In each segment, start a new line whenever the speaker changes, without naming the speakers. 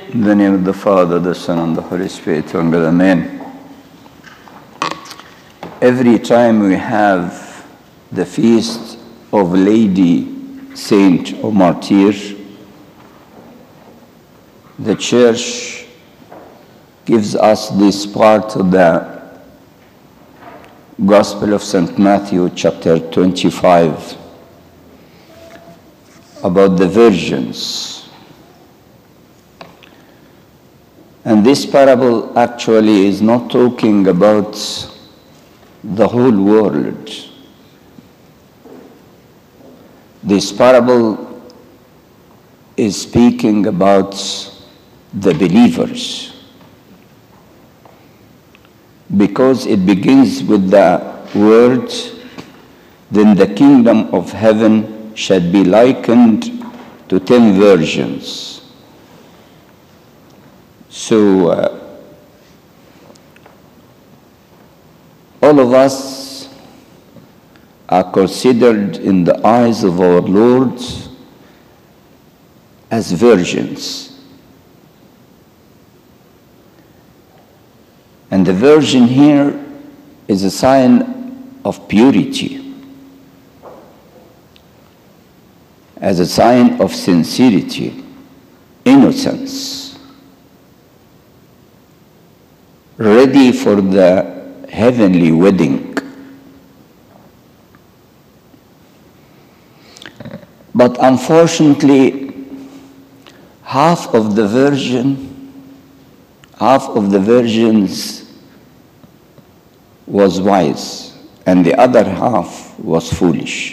In the name of the Father, the Son, and the Holy Spirit, one God, Amen. Every time we have the feast of Lady Saint or Martyr, the Church gives us this part of the Gospel of St. Matthew, chapter 25, about the virgins. And this parable actually is not talking about the whole world. This parable is speaking about the believers, because it begins with the word, "Then the kingdom of heaven shall be likened to 10 virgins." So, all of us are considered in the eyes of our Lord as virgins. And the virgin here is a sign of purity, as a sign of sincerity, innocence, ready for the heavenly wedding. But unfortunately, half of the virgins was wise, and the other half was foolish.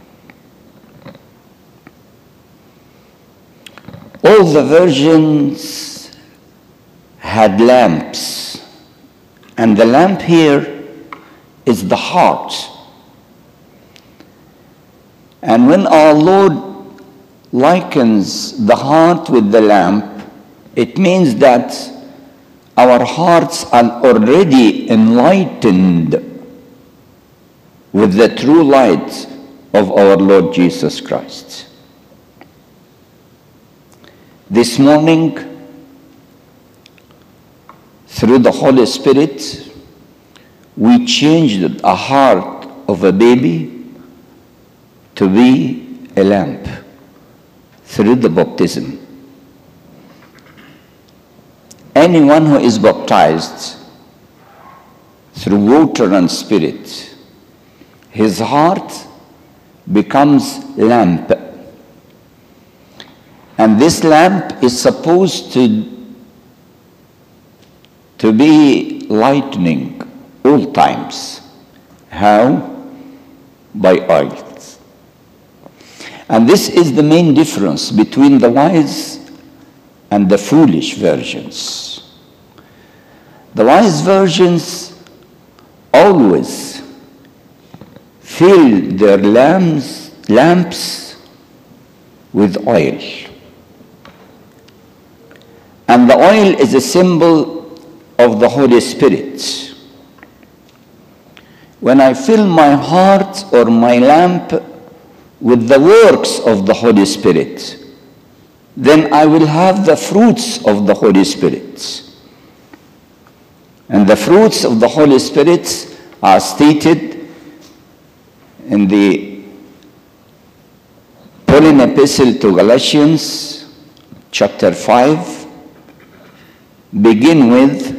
All the virgins had lamps. And the lamp here is the heart. And when our Lord likens the heart with the lamp, it means that our hearts are already enlightened with the true light of our Lord Jesus Christ. This morning, through the Holy Spirit, we changed a heart of a baby to be a lamp through the baptism. Anyone who is baptized through water and spirit, his heart becomes lamp. And this lamp is supposed to be lightening all times. How? By oil. And this is the main difference between the wise and the foolish virgins. The wise virgins always fill their lamps with oil. And the oil is a symbol of the Holy Spirit. When I fill my heart or my lamp with the works of the Holy Spirit, then I will have the fruits of the Holy Spirit. And the fruits of the Holy Spirit are stated in the Pauline Epistle to Galatians, chapter 5, begin with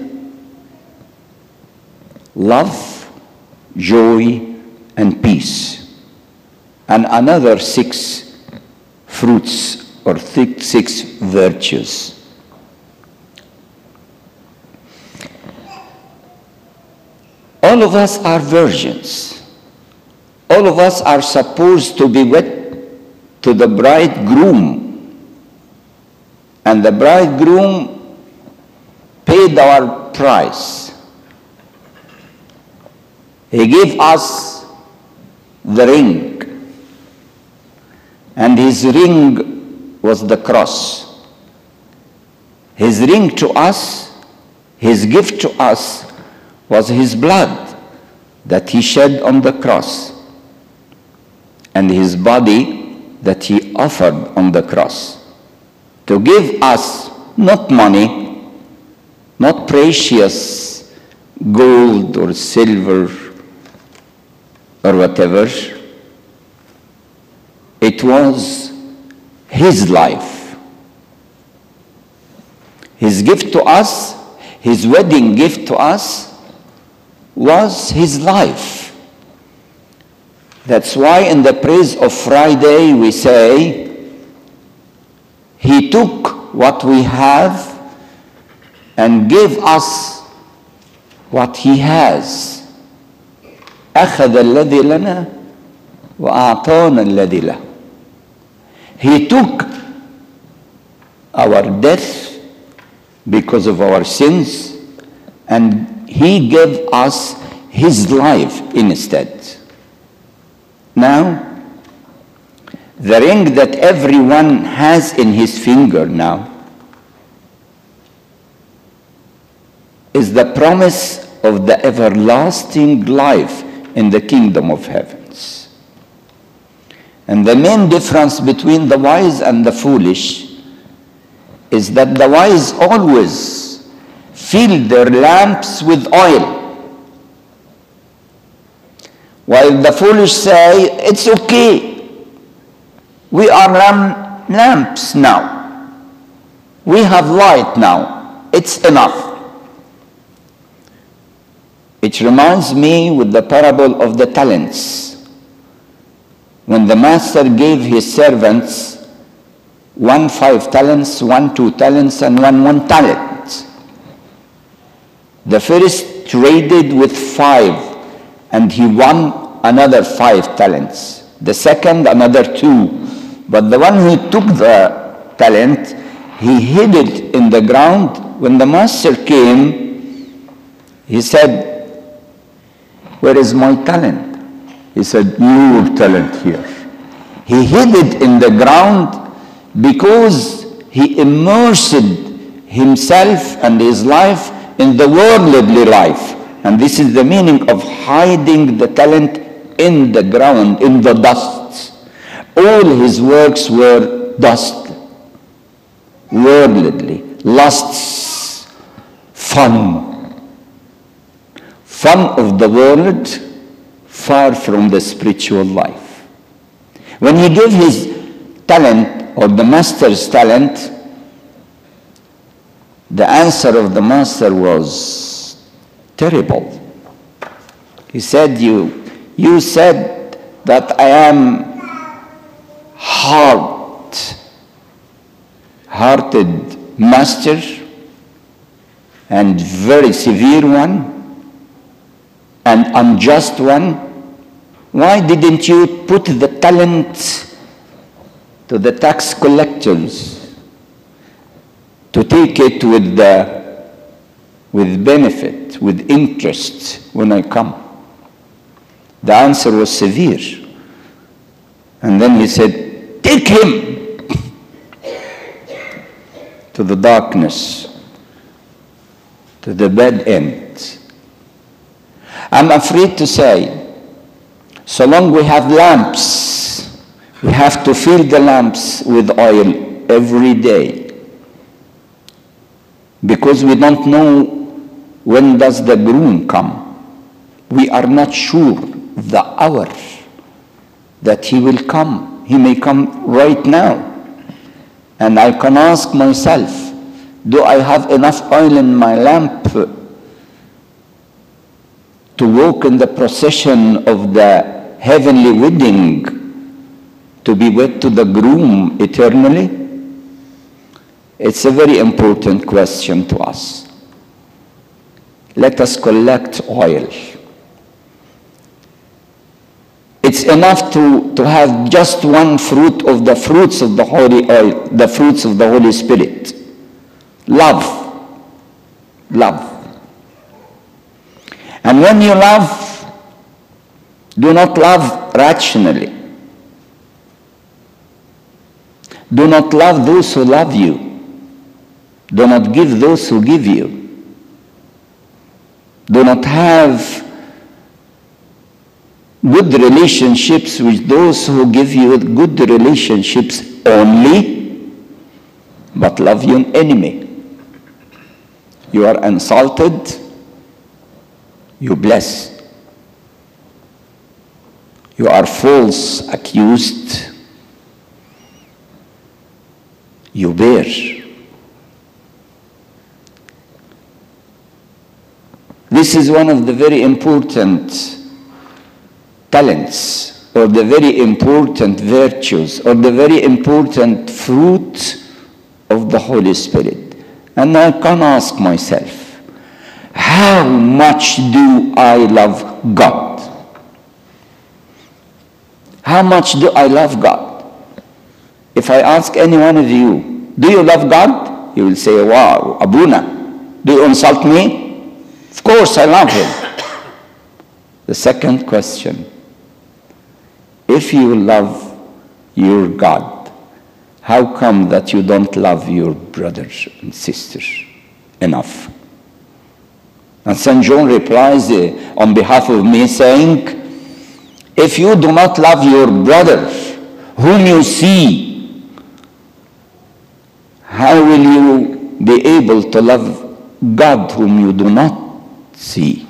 love, joy, and peace, and another 6 fruits or 6 virtues. All of us are virgins. All of us are supposed to be wed to the bridegroom, and the bridegroom paid our price. He gave us the ring, and his ring was the cross. His ring to us, his gift to us, was his blood that he shed on the cross, and his body that he offered on the cross, to give us not money, not precious gold or silver or whatever. It was his life. His gift to us, his wedding gift to us, was his life. That's why in the praise of Friday we say, he took what we have and gave us what he has. أخذ الذي لنا وأعطانا الذي له. He took our death because of our sins, and he gave us his life instead. Now, the ring that everyone has in his finger now is the promise of the everlasting life in the kingdom of heavens. And the main difference between the wise and the foolish is that the wise always fill their lamps with oil, while the foolish say, it's okay, we are lamps now, we have light now, it's enough. It reminds me with the parable of the talents. When the master gave his servants 1 5 talents, 1 2 talents, and 1 talent. The first traded with 5, and he won another 5 talents. The second, another 2. But the one who took the talent, he hid it in the ground. When the master came, he said, where is my talent? He said, your talent here. He hid it in the ground because he immersed himself and his life in the worldly life. And this is the meaning of hiding the talent in the ground, in the dust. All his works were dust, worldly, lusts, fun of the world, far from the spiritual life. When he gave his talent, or the master's talent, the answer of the master was terrible. He said, you said that I am hard-hearted master and very severe one, and unjust one. Why didn't you put the talent to the tax collectors to take it with benefit, with interest when I come? The answer was severe. And then he said, take him to the darkness, to the bad end. I'm afraid to say, so long we have lamps, we have to fill the lamps with oil every day, because we don't know when does the groom come. We are not sure the hour that he will come. He may come right now. And I can ask myself, do I have enough oil in my lamp to walk in the procession of the heavenly wedding, to be wed to the groom eternally? It's a very important question to us. Let us collect oil. It's enough to have just one fruit of the fruits of the holy oil, the fruits of the Holy Spirit. Love. Love. And when you love, do not love rationally. Do not love those who love you. Do not give those who give you. Do not have good relationships with those who give you good relationships only, but love your enemy. You are insulted, you bless. You are false accused, you bear. This is one of the very important talents, or the very important virtues, or the very important fruit of the Holy Spirit. And I can ask myself, how much do I love God? How much do I love God? If I ask any one of you, do you love God? You will say, wow, Abuna, do you insult me? Of course I love him. The second question, if you love your God, how come that you don't love your brothers and sisters enough? And St. John replies on behalf of me saying, if you do not love your brother whom you see, how will you be able to love God whom you do not see?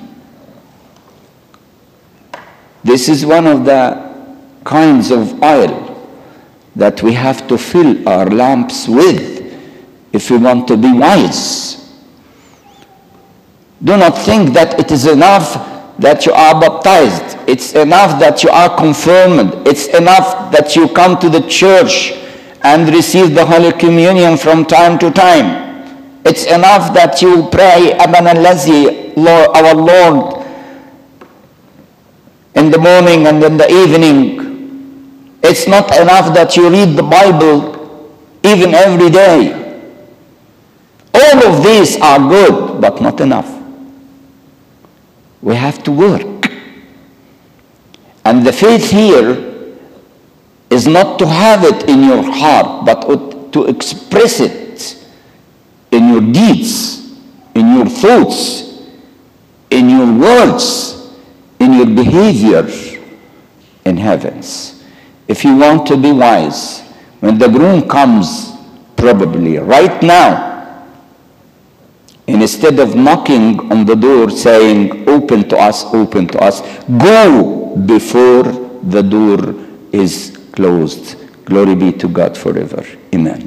This is one of the kinds of oil that we have to fill our lamps with if we want to be wise. Do not think that it is enough that you are baptized. It's enough that you are confirmed. It's enough that you come to the church and receive the Holy Communion from time to time. It's enough that you pray Abana Lazi, Lord, our Lord, in the morning and in the evening. It's not enough that you read the Bible even every day. All of these are good, but not enough. We have to work. And the faith here is not to have it in your heart, but to express it in your deeds, in your thoughts, in your words, in your behavior in heavens. If you want to be wise, when the groom comes, probably right now, instead of knocking on the door saying, open to us, go before the door is closed. Glory be to God forever. Amen.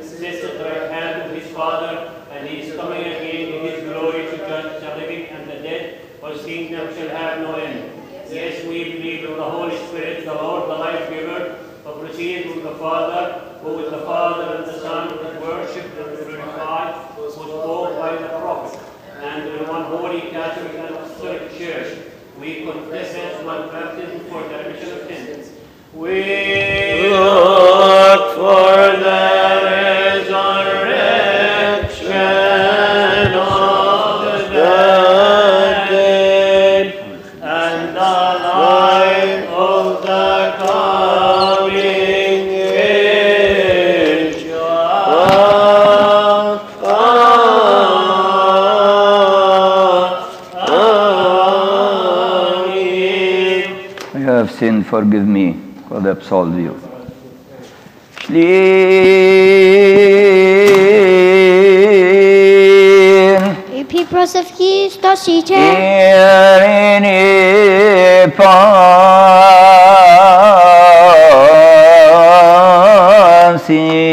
And he is coming again in his glory to judge the living and the dead. whose kingdom shall have no end. Yes, we believe in the Holy Spirit, the Lord, the life-giver, who proceeds from the Father, who is the Father and the Son, who is worshipped and glorified, who spoke by the prophet, and in one holy Catholic and Apostolic Church, we confess one baptism for the remission of sins. We look for the resurrection of the dead and the life of the coming age. Amen.
You have sinned, forgive me. God absolve you.
Et puis prosevký stosíče.
Irini pasi